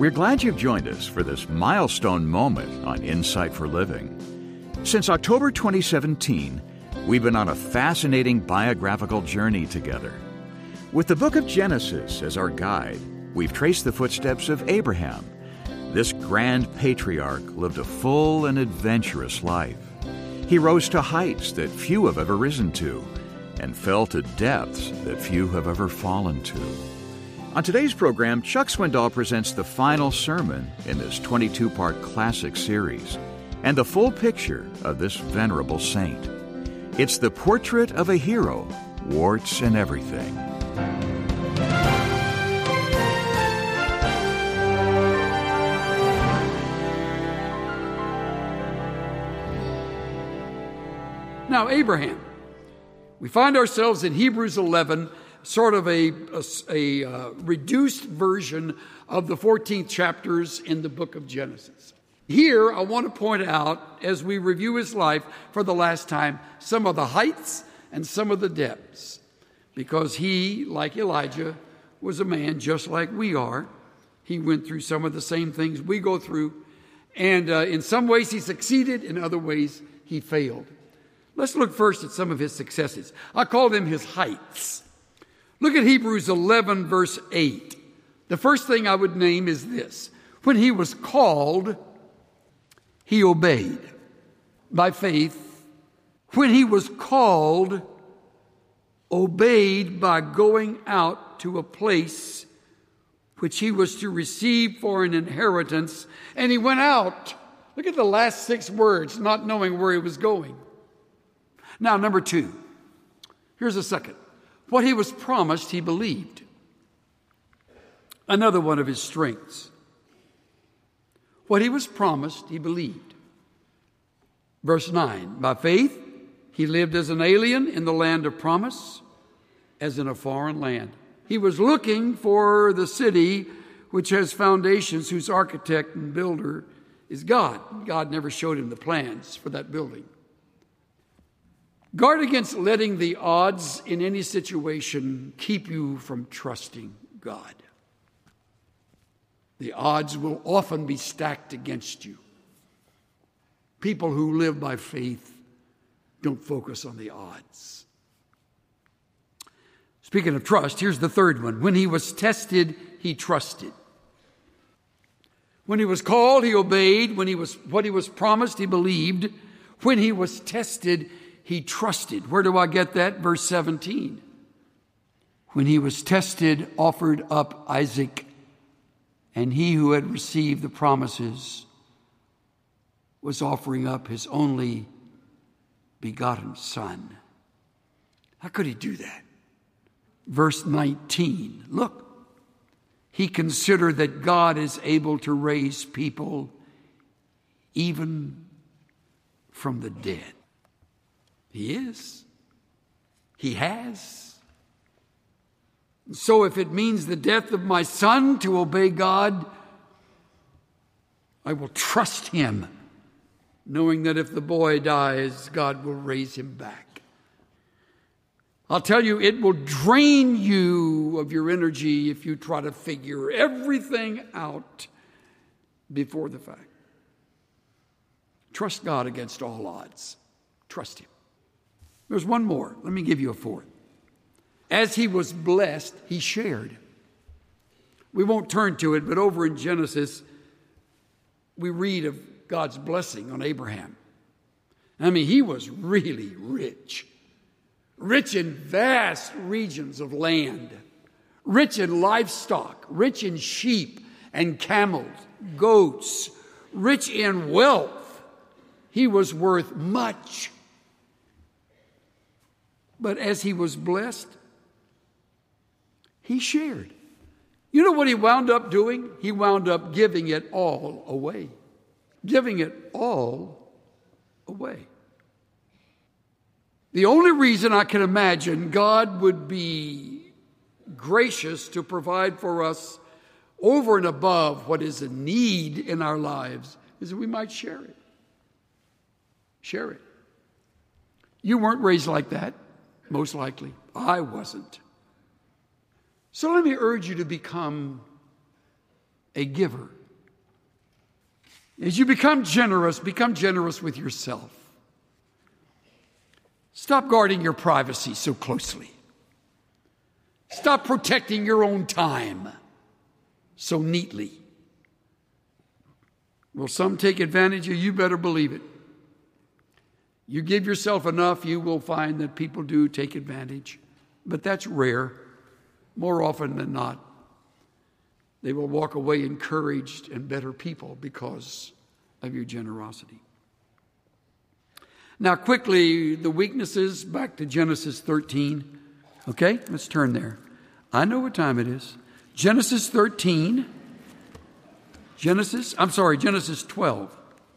We're glad you've joined us for this milestone moment on Insight for Living. Since October 2017, we've been on a fascinating biographical journey together. With the book of Genesis as our guide, we've traced the footsteps of Abraham. This grand patriarch lived a full and adventurous life. He rose to heights that few have ever risen to, and fell to depths that few have ever fallen to. On today's program, Chuck Swindoll presents the final sermon in this 22-part classic series, and the full picture of this venerable saint. It's the portrait of a hero, warts and everything. Now, Abraham. We find ourselves in Hebrews 11, sort of a reduced version of the 14th chapters in the book of Genesis. Here, I want to point out, as we review his life for the last time, some of the heights and some of the depths. Because he, like Elijah, was a man just like we are. He went through some of the same things we go through. And in some ways he succeeded, in other ways he failed. Let's look first at some of his successes. I call them his heights. Look at Hebrews 11, verse 8. The first thing I would name is this. When he was called, he obeyed by faith. When he was called, obeyed by going out to a place which he was to receive for an inheritance. And he went out. Look at the last 6 words, not knowing where he was going. Now, number 2. Here's a second. What he was promised, he believed. Another one of his strengths. What he was promised, he believed. Verse 9. By faith, he lived as an alien in the land of promise, as in a foreign land. He was looking for the city which has foundations, whose architect and builder is God. God never showed him the plans for that building. Guard against letting the odds in any situation keep you from trusting God. The odds will often be stacked against you. People who live by faith don't focus on the odds. Speaking of trust, here's the third one. When he was tested, he trusted. When he was called, he obeyed. What he was promised, he believed. When he was tested, he trusted. Where do I get that? Verse 17. When he was tested, offered up Isaac, and he who had received the promises was offering up his only begotten son. How could he do that? Verse 19. Look, he considered that God is able to raise people even from the dead. He is. He has. So if it means the death of my son to obey God, I will trust him, knowing that if the boy dies, God will raise him back. I'll tell you, it will drain you of your energy if you try to figure everything out before the fact. Trust God against all odds. Trust him. There's one more. Let me give you a fourth. As he was blessed, he shared. We won't turn to it, but over in Genesis, we read of God's blessing on Abraham. I mean, he was really rich. Rich in vast regions of land. Rich in livestock. Rich in sheep and camels, goats. Rich in wealth. He was worth much. But as he was blessed, he shared. You know what he wound up doing? He wound up giving it all away. Giving it all away. The only reason I can imagine God would be gracious to provide for us over and above what is a need in our lives is that we might share it. Share it. You weren't raised like that. Most likely. I wasn't. So let me urge you to become a giver. As you become generous with yourself. Stop guarding your privacy so closely. Stop protecting your own time so neatly. Will some take advantage of you? You better believe it. You give yourself enough, you will find that people do take advantage. But that's rare. More often than not, they will walk away encouraged and better people because of your generosity. Now, quickly, the weaknesses, back to Genesis 13. Okay, let's turn there. I know what time it is. Genesis 13. Genesis 12.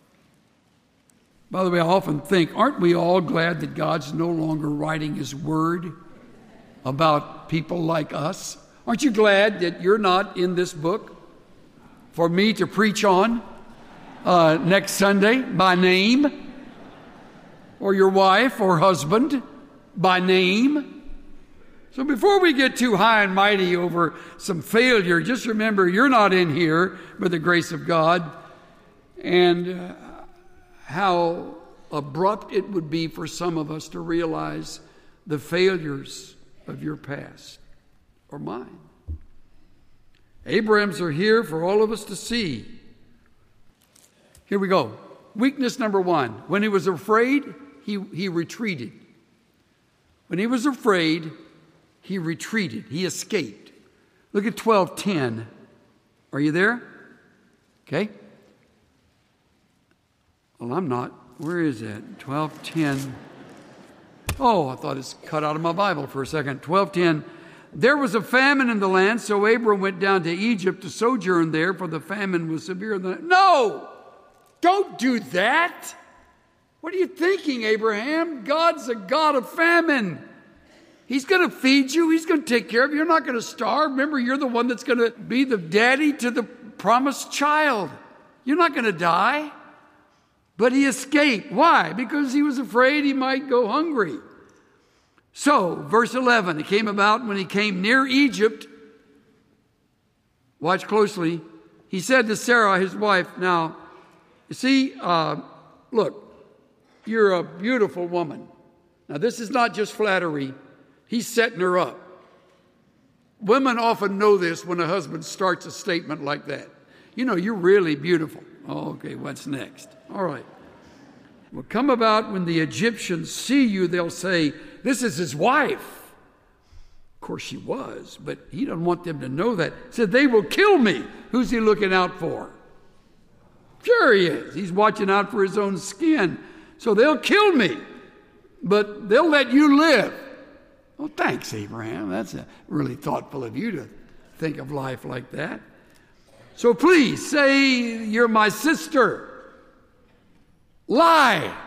By the way, I often think, aren't we all glad that God's no longer writing His Word about people like us? Aren't you glad that you're not in this book for me to preach on next Sunday by name? Or your wife or husband by name? So before we get too high and mighty over some failure, just remember you're not in here by the grace of God. And how abrupt it would be for some of us to realize the failures of your past or mine. Abrahams are here for all of us to see. Here we go. Weakness number 1. When he was afraid, he retreated. When he was afraid, he retreated. He escaped. Look at 12:10. Are you there? Okay. Well, I'm not. Where is that? 12:10. Oh, I thought it's cut out of my Bible for a second. 12:10. There was a famine in the land, so Abram went down to Egypt to sojourn there, for the famine was severe. No! Don't do that! What are you thinking, Abraham? God's a God of famine. He's going to feed you. He's going to take care of you. You're not going to starve. Remember, you're the one that's going to be the daddy to the promised child. You're not going to die. But he escaped. Why? Because he was afraid he might go hungry. So, verse 11, it came about when he came near Egypt. Watch closely. He said to Sarah, his wife, now, you see, look, you're a beautiful woman. Now, this is not just flattery. He's setting her up. Women often know this when a husband starts a statement like that. You know, you're really beautiful. Oh, okay, what's next? All right. Will come about when the Egyptians see you, they'll say, this is his wife. Of course she was, but he doesn't want them to know that. He said, they will kill me. Who's he looking out for? Sure he is. He's watching out for his own skin. So they'll kill me, but they'll let you live. Well, thanks, Abraham. That's really thoughtful of you to think of life like that. So please say you're my sister. Lie.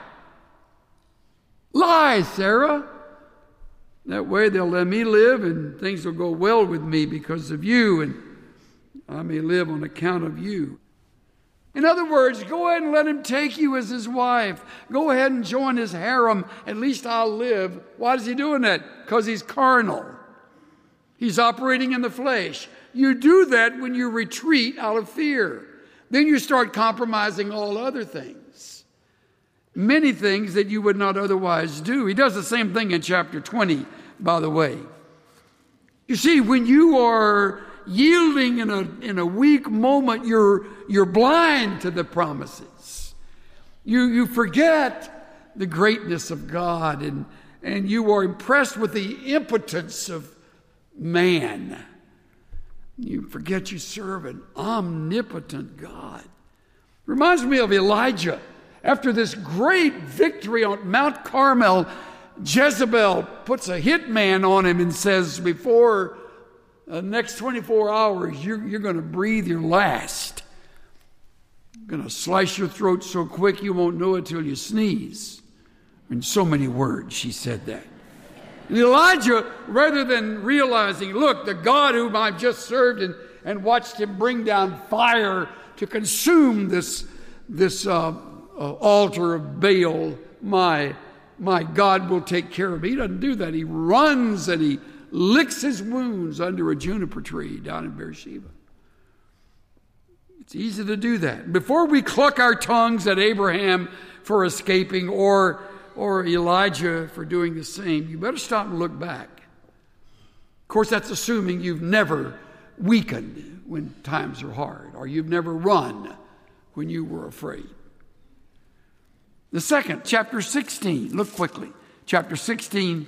Lie, Sarah. That way they'll let me live and things will go well with me because of you, and I may live on account of you. In other words, go ahead and let him take you as his wife. Go ahead and join his harem. At least I'll live. Why is he doing that? Because he's carnal. He's operating in the flesh. You do that when you retreat out of fear. Then you start compromising all other things. Many things that you would not otherwise do. He does the same thing in chapter 20, by the way. You see, when you are yielding in a weak moment, you're blind to the promises. You forget the greatness of God, and you are impressed with the impotence of man. You forget you serve an omnipotent God. Reminds me of Elijah. After this great victory on Mount Carmel, Jezebel puts a hitman on him and says, before the next 24 hours, you're going to breathe your last. I'm going to slice your throat so quick you won't know it till you sneeze. In so many words, she said that. And Elijah, rather than realizing, look, the God whom I've just served and watched him bring down fire to consume this altar of Baal, my God will take care of me. He doesn't do that. He runs and he licks his wounds under a juniper tree down in Beersheba. It's easy to do that. Before we cluck our tongues at Abraham for escaping or Elijah for doing the same, you better stop and look back. Of course, that's assuming you've never weakened when times are hard, or you've never run when you were afraid. The second, chapter 16, look quickly. Chapter 16,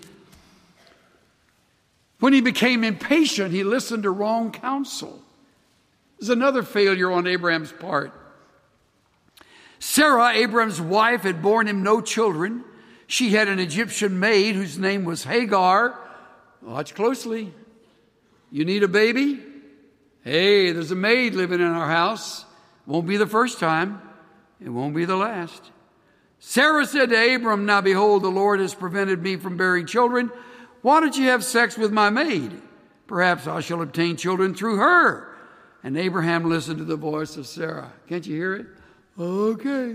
when he became impatient, he listened to wrong counsel. There's another failure on Abraham's part. Sarah, Abraham's wife, had borne him no children. She had an Egyptian maid whose name was Hagar. Watch closely. You need a baby? Hey, there's a maid living in our house. Won't be the first time. It won't be the last. Sarah said to Abram, now behold, the Lord has prevented me from bearing children. Why don't you have sex with my maid? Perhaps I shall obtain children through her. And Abraham listened to the voice of Sarah. Can't you hear it? Okay.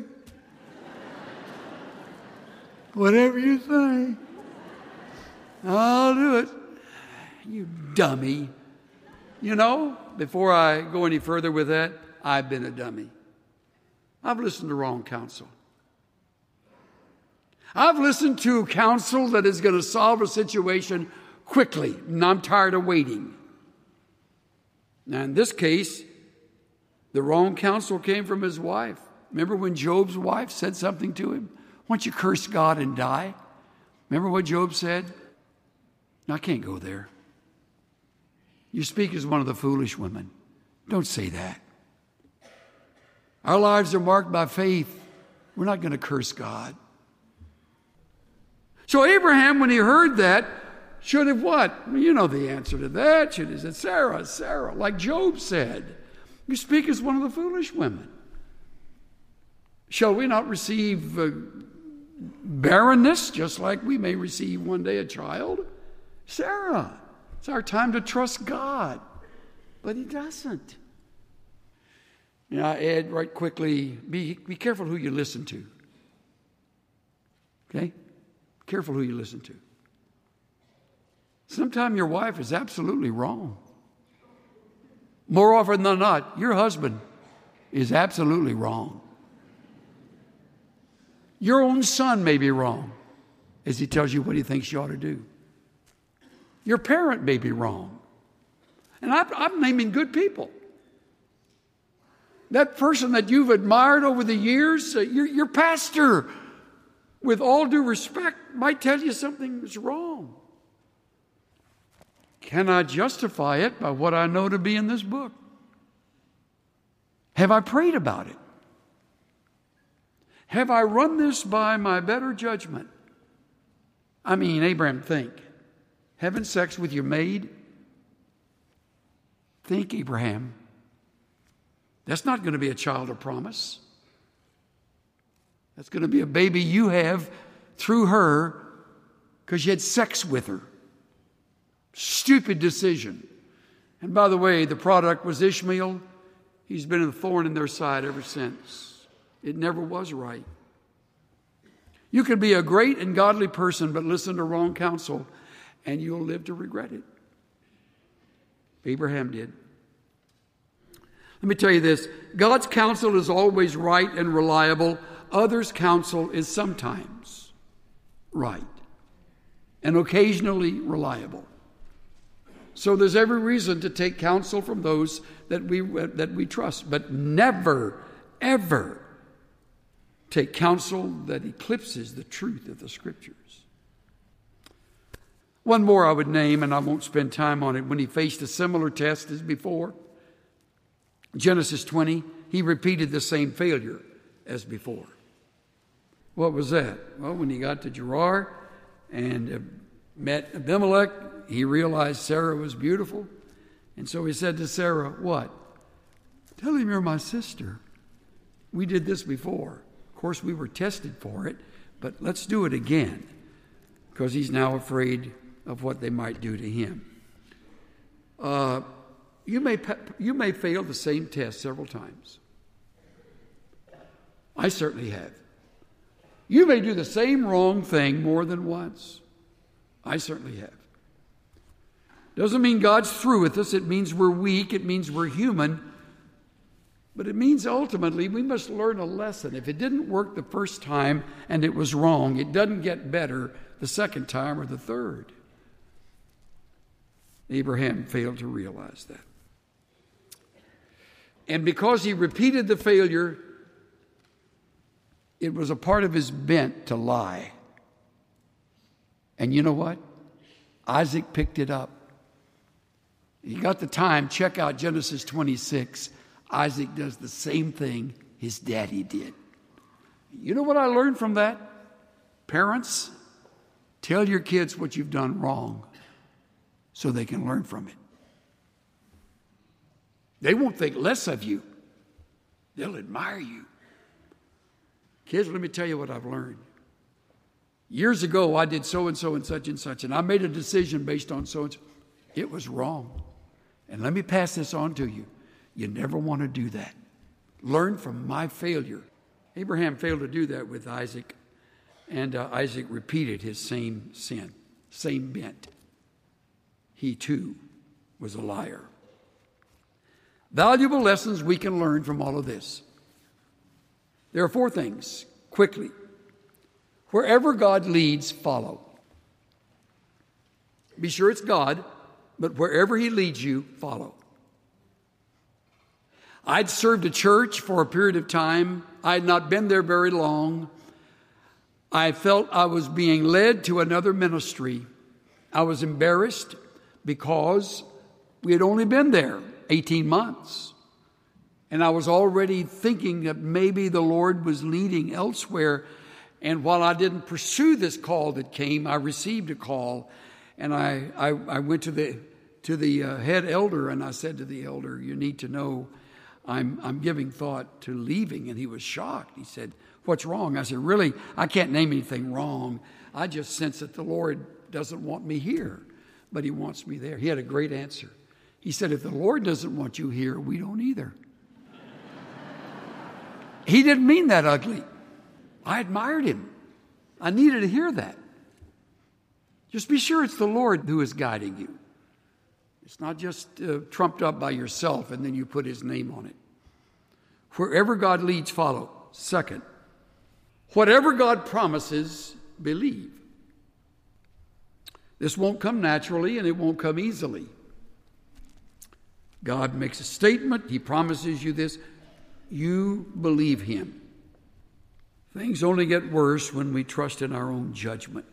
Whatever you say. I'll do it. You dummy. You know, before I go any further with that, I've been a dummy. I've listened to wrong counsel. I've listened to counsel that is going to solve a situation quickly, and I'm tired of waiting. Now, in this case, the wrong counsel came from his wife. Remember when Job's wife said something to him? Why don't you curse God and die? Remember what Job said? No, I can't go there. You speak as one of the foolish women. Don't say that. Our lives are marked by faith. We're not going to curse God. So Abraham, when he heard that, should have what? Well, you know the answer to that. Should have said, Sarah, Sarah, like Job said. You speak as one of the foolish women. Shall we not receive barrenness, just like we may receive one day a child? Sarah, it's our time to trust God. But he doesn't. You know, Ed, right quickly, be careful who you listen to. Okay? Careful who you listen to. Sometimes your wife is absolutely wrong. More often than not, your husband is absolutely wrong. Your own son may be wrong as he tells you what he thinks you ought to do. Your parent may be wrong. And I'm naming good people. That person that you've admired over the years, your pastor, with all due respect, might tell you something is wrong. Can I justify it by what I know to be in this book? Have I prayed about it? Have I run this by my better judgment? I mean, Abraham, think. Having sex with your maid? Think, Abraham. That's not going to be a child of promise. That's going to be a baby you have through her because you had sex with her. Stupid decision. And by the way, the product was Ishmael. He's been a thorn in their side ever since. It never was right. You can be a great and godly person, but listen to wrong counsel, and you'll live to regret it. Abraham did. Let me tell you this. God's counsel is always right and reliable. Others' counsel is sometimes right and occasionally reliable. So there's every reason to take counsel from those that we trust, but never, ever take counsel that eclipses the truth of the Scriptures. One more I would name, and I won't spend time on it. When he faced a similar test as before, Genesis 20, he repeated the same failure as before. What was that? Well, when he got to Gerar and met Abimelech, he realized Sarah was beautiful. And so he said to Sarah, what? Tell him you're my sister. We did this before. Of course, we were tested for it, but let's do it again because he's now afraid of what they might do to him. You may fail the same test several times. I certainly have. You may do the same wrong thing more than once. I certainly have. Doesn't mean God's through with us. It means we're weak. It means we're human. But it means ultimately we must learn a lesson. If it didn't work the first time and it was wrong, it doesn't get better the second time or the third. Abraham failed to realize that. And because he repeated the failure, it was a part of his bent to lie. And you know what? Isaac picked it up. You got the time, check out Genesis 26. Isaac does the same thing his daddy did. You know what I learned from that? Parents, tell your kids what you've done wrong so they can learn from it. They won't think less of you. They'll admire you. Kids, let me tell you what I've learned. Years ago, I did so-and-so and such, and I made a decision based on so-and-so. It was wrong. And let me pass this on to you. You never want to do that. Learn from my failure. Abraham failed to do that with Isaac, and Isaac repeated his same sin, same bent. He too was a liar. Valuable lessons we can learn from all of this. There are 4 things, quickly. Wherever God leads, follow. Be sure it's God, but wherever he leads you, follow. I'd served a church for a period of time. I had not been there very long. I felt I was being led to another ministry. I was embarrassed because we had only been there 18 months. And I was already thinking that maybe the Lord was leading elsewhere. And while I didn't pursue this call that came, I received a call. And I went to the head elder, and I said to the elder, you need to know I'm giving thought to leaving. And he was shocked. He said, what's wrong? I said, really, I can't name anything wrong. I just sense that the Lord doesn't want me here, but he wants me there. He had a great answer. He said, if the Lord doesn't want you here, we don't either. He didn't mean that ugly. I admired him. I needed to hear that. Just be sure it's the Lord who is guiding you. It's not just trumped up by yourself and then you put his name on it. Wherever God leads, follow. Second, whatever God promises, believe. This won't come naturally and it won't come easily. God makes a statement. He promises you this. You believe him. Things only get worse when we trust in our own judgment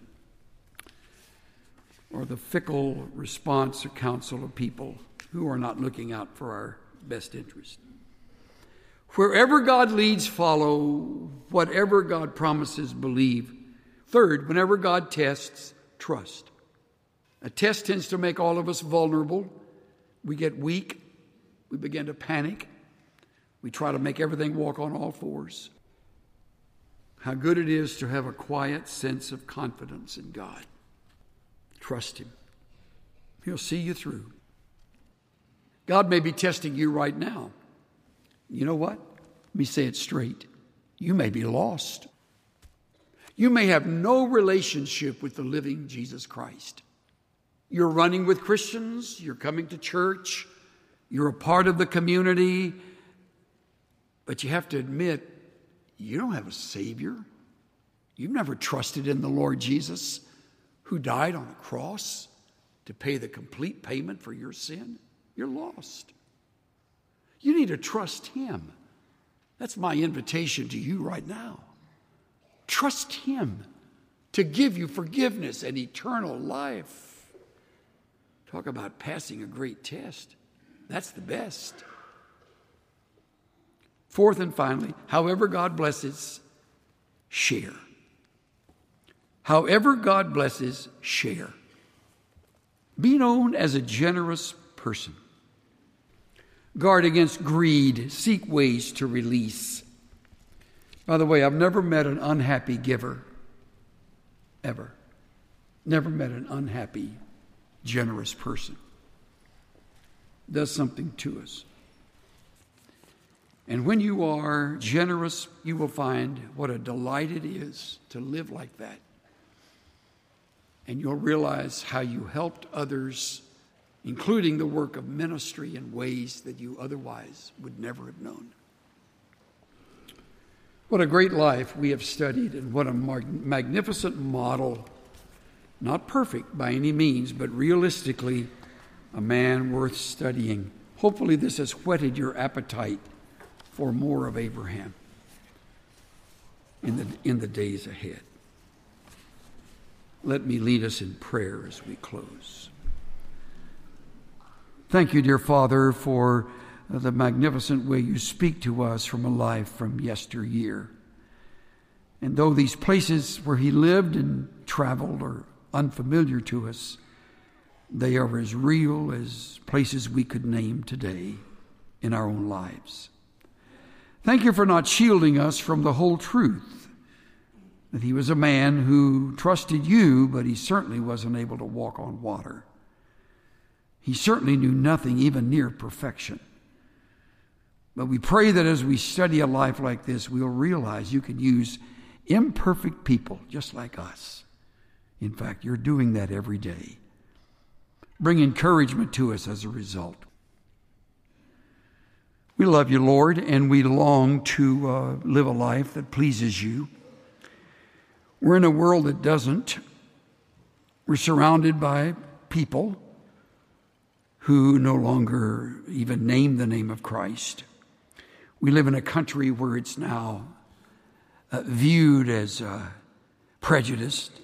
or the fickle response or counsel of people who are not looking out for our best interest. Wherever God leads, follow. Whatever God promises, believe. Third, whenever God tests, trust. A test tends to make all of us vulnerable. We get weak. We begin to panic. We try to make everything walk on all fours. How good it is to have a quiet sense of confidence in God. Trust him. He'll see you through. God may be testing you right now. You know what? Let me say it straight. You may be lost. You may have no relationship with the living Jesus Christ. You're running with Christians. You're coming to church. You're a part of the community. But you have to admit, you don't have a Savior. You've never trusted in the Lord Jesus, who died on a cross to pay the complete payment for your sin. You're lost. You need to trust him. That's my invitation to you right now. Trust him to give you forgiveness and eternal life. Talk about passing a great test. That's the best. Fourth and finally, however God blesses, share. However God blesses, share. Be known as a generous person. Guard against greed. Seek ways to release. By the way, I've never met an unhappy giver. Ever. Never met an unhappy, generous person. It does something to us. And when you are generous, you will find what a delight it is to live like that. And you'll realize how you helped others, including the work of ministry, in ways that you otherwise would never have known. What a great life we have studied, and what a magnificent model. Not perfect by any means, but realistically, a man worth studying. Hopefully this has whetted your appetite for more of Abraham in the days ahead. Let me lead us in prayer as we close. Thank you, dear Father, for the magnificent way you speak to us from a life from yesteryear. And though these places where he lived and traveled are unfamiliar to us, they are as real as places we could name today in our own lives. Thank you for not shielding us from the whole truth, that he was a man who trusted you, but he certainly wasn't able to walk on water. He certainly knew nothing even near perfection. But we pray that as we study a life like this, we'll realize you can use imperfect people just like us. In fact, you're doing that every day. Bring encouragement to us as a result. We love you, Lord, and we long to live a life that pleases you. We're in a world that doesn't. We're surrounded by people who no longer even name the name of Christ. We live in a country where it's now viewed as prejudiced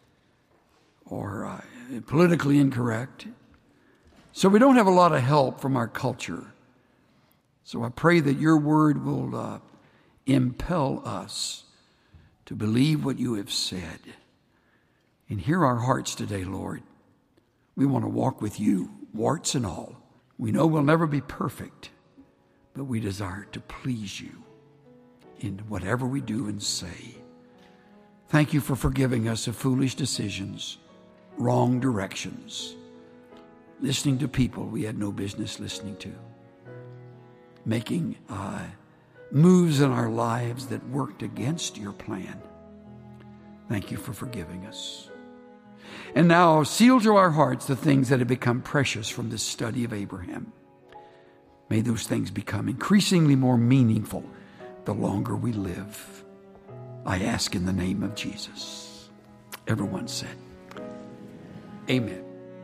or politically incorrect. So we don't have a lot of help from our culture. So I pray that your word will impel us to believe what you have said. And hear our hearts today, Lord. We want to walk with you, warts and all. We know we'll never be perfect, but we desire to please you in whatever we do and say. Thank you for forgiving us of foolish decisions, wrong directions, listening to people we had no business listening to, making moves in our lives that worked against your plan. Thank you for forgiving us. And now seal to our hearts the things that have become precious from this study of Abraham. May those things become increasingly more meaningful the longer we live. I ask in the name of Jesus. Everyone said, amen.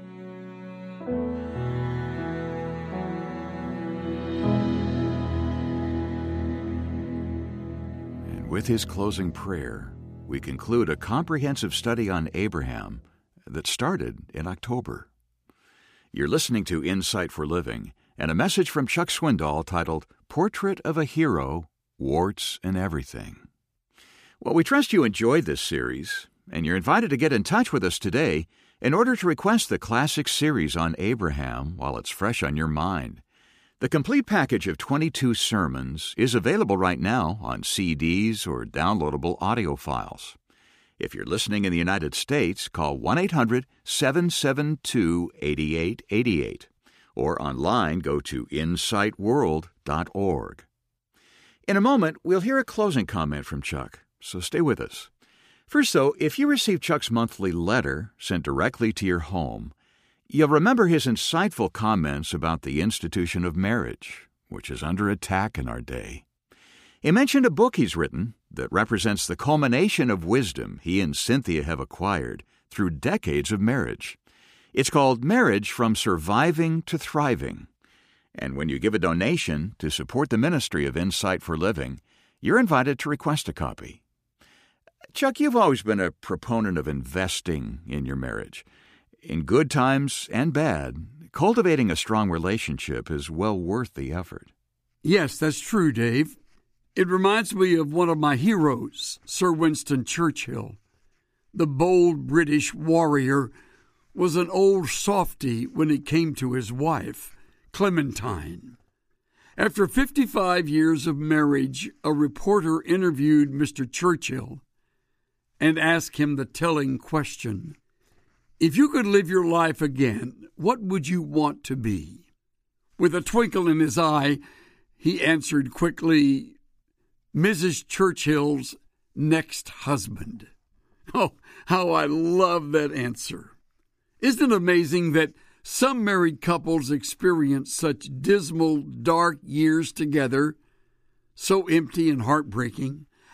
And with his closing prayer, we conclude a comprehensive study on Abraham that started in October. You're listening to Insight for Living and a message from Chuck Swindoll titled Portrait of a Hero, Warts and Everything. Well, we trust you enjoyed this series, and you're invited to get in touch with us today in order to request the classic series on Abraham while it's fresh on your mind. The complete package of 22 sermons is available right now on CDs or downloadable audio files. If you're listening in the United States, call 1-800-772-8888. Or online, go to insightworld.org. In a moment, we'll hear a closing comment from Chuck, so stay with us. First, though, if you receive Chuck's monthly letter sent directly to your home, you'll remember his insightful comments about the institution of marriage, which is under attack in our day. He mentioned a book he's written that represents the culmination of wisdom he and Cynthia have acquired through decades of marriage. It's called Marriage from Surviving to Thriving. And when you give a donation to support the ministry of Insight for Living, you're invited to request a copy. Chuck, you've always been a proponent of investing in your marriage. In good times and bad, cultivating a strong relationship is well worth the effort. Yes, that's true, Dave. It reminds me of one of my heroes, Sir Winston Churchill. The bold British warrior was an old softy when it came to his wife, Clementine. After 55 years of marriage, a reporter interviewed Mr. Churchill and asked him the telling question, "If you could live your life again, what would you want to be?" With a twinkle in his eye, he answered quickly, "Mrs. Churchill's next husband." Oh, how I love that answer. Isn't it amazing that some married couples experience such dismal, dark years together, so empty and heartbreaking,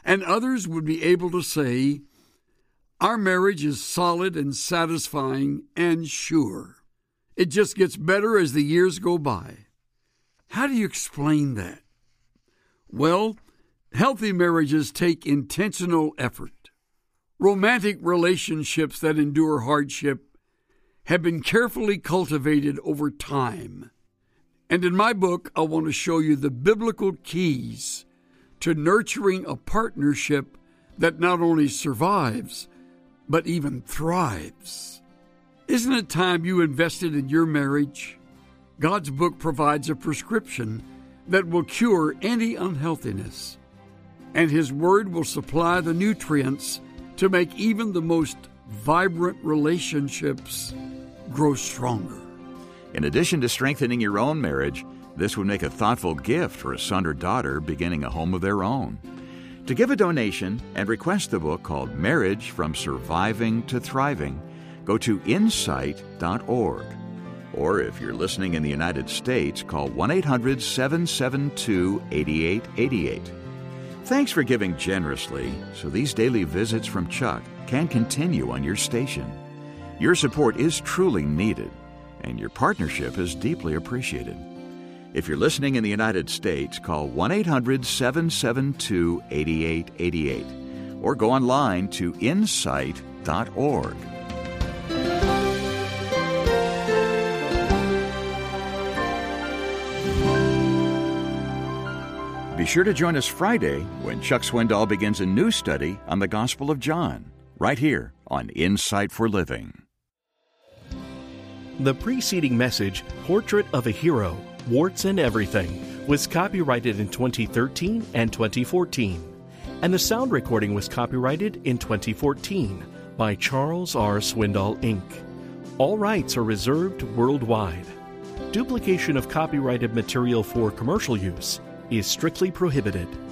and others would be able to say, our marriage is solid and satisfying and sure. It just gets better as the years go by. How do you explain that? Well, healthy marriages take intentional effort. Romantic relationships that endure hardship have been carefully cultivated over time. And in my book, I want to show you the biblical keys to nurturing a partnership that not only survives, but even thrives. Isn't it time you invested in your marriage? God's book provides a prescription that will cure any unhealthiness, and His Word will supply the nutrients to make even the most vibrant relationships grow stronger. In addition to strengthening your own marriage, this would make a thoughtful gift for a son or daughter beginning a home of their own. To give a donation and request the book called Marriage from Surviving to Thriving, go to insight.org. Or if you're listening in the United States, call 1-800-772-8888. Thanks for giving generously so these daily visits from Chuck can continue on your station. Your support is truly needed, and your partnership is deeply appreciated. If you're listening in the United States, call 1-800-772-8888 or go online to insight.org. Be sure to join us Friday when Chuck Swindoll begins a new study on the Gospel of John, right here on Insight for Living. The preceding message, Portrait of a Hero, Warts and Everything, was copyrighted in 2013 and 2014, and the sound recording was copyrighted in 2014 by Charles R. Swindoll, Inc. All rights are reserved worldwide. Duplication of copyrighted material for commercial use is strictly prohibited.